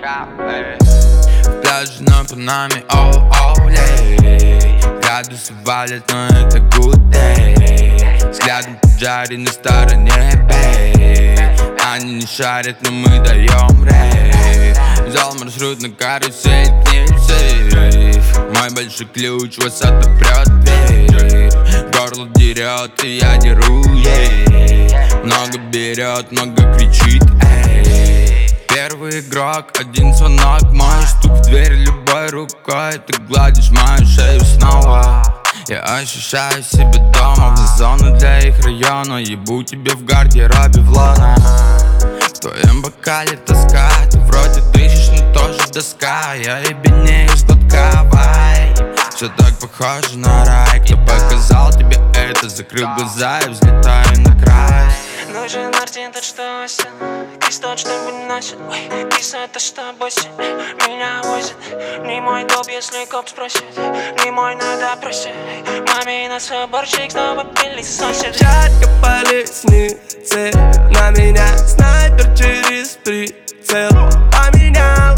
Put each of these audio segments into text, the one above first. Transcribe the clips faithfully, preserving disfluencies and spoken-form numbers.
В пляже на Панаме, оу-оу-лей. Градусы валят, но это good day. Взглядом поджари на стороне, бей. Они не шарят, но мы даем рейв. Взял маршрут на карусель, к ним сейф. Мой большой ключ вас отопрет дверь. Горло дерет, и я деру ей. Много берет, много кричит, эй. Первый игрок, один звонок, мой стук в дверь любой рукой. Ты гладишь мою шею снова. Я ощущаю себя дома, вне зоны для их района. Ебу тебе в гардеробе в лона. В твоем бокале тоска, ты вроде дышишь, но тоже доска. Я ебенею с глотка, вай. Все так похоже на рай. Кто показал тебе это, закрыл глаза и взлетаю на край. Нужен Мартин, тот что осень, Крис тот что выносит. Ой, Крис это что босит, меня возит. Не мой доп, если коп спросит. Не мой, надо просить. Маме на соборчик снова пили сосед. Чатка по лестнице, на меня снайпер через прицел. Поменял,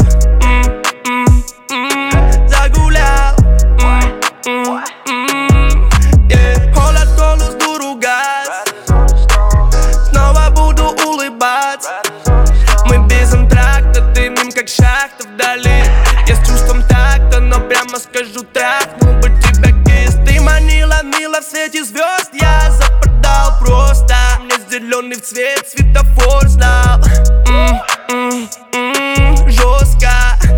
м-м-м, загулял, м-м-м, yeah. Холод, голос, дуру, газ. Снова буду улыбаться. Мы без антракта, дымим как шахта вдали. Я с чувством такта, но прямо скажу трахну бы тебя кис. Ты манила, мила в свете звезд. Я западал просто. Мне зеленый в цвет светофор знал. М-м-м, жестко.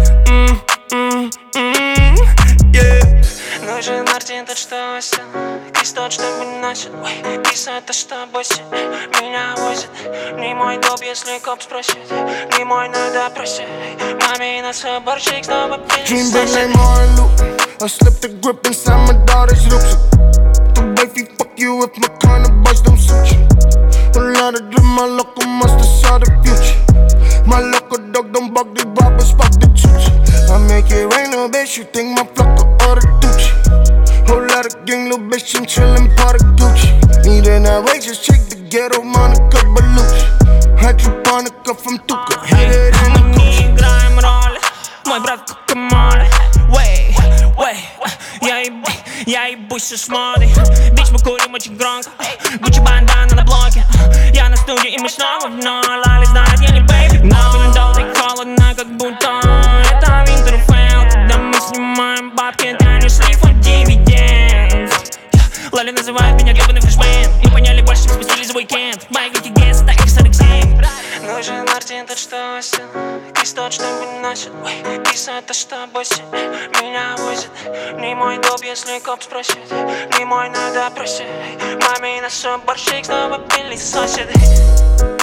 М-м-м, yeah. Нужен Мартин, тот что осень, Крис тот что выносит. Ой, Крис это что босит, меня возит. Не мой доп, если коп спросит. Не мой, надо просить. Маме на соборчик снова пили сосед. I slipped the grip inside my daughter's loops. The wifey fuck you if my kind of boys don't suit you. A lot of them, my local must saw the future. My local dog don't bug the robbers, fuck the chooch. I make it rain, little bitch, you think my flock or the Gucci. Whole lot of gang, little bitch, I'm chillin' part of Gucci. Need an outrageous chick, the ghetto Monica Bellucci. Hydroponic from Tuca, hit it in the Мы не играем роли, мой брат как Камали. Wey, wey, я ебу, я ебусь с модой. Бич, мы курим очень громко. Гуччи бандана на блоке. Я на студии и мы снова вновь. Лали знает, я не бэйби. Но долго холодно, как будто это Винтерфелл. Когда мы снимаем бабки, это не шлейф от дивиденд. Лали называет меня гребаный фрешмен. Мы поняли больше, чем спустили за уикенд. Мои гуки гес, это икс икс семь. Нужен Мартин, тот что осень, Крис тот что выносит. Ой, Крис это что босит, меня возит. Не мой доп, если коп спросит. Не мой, надо просить. Маме на соборчик снова пили соседи.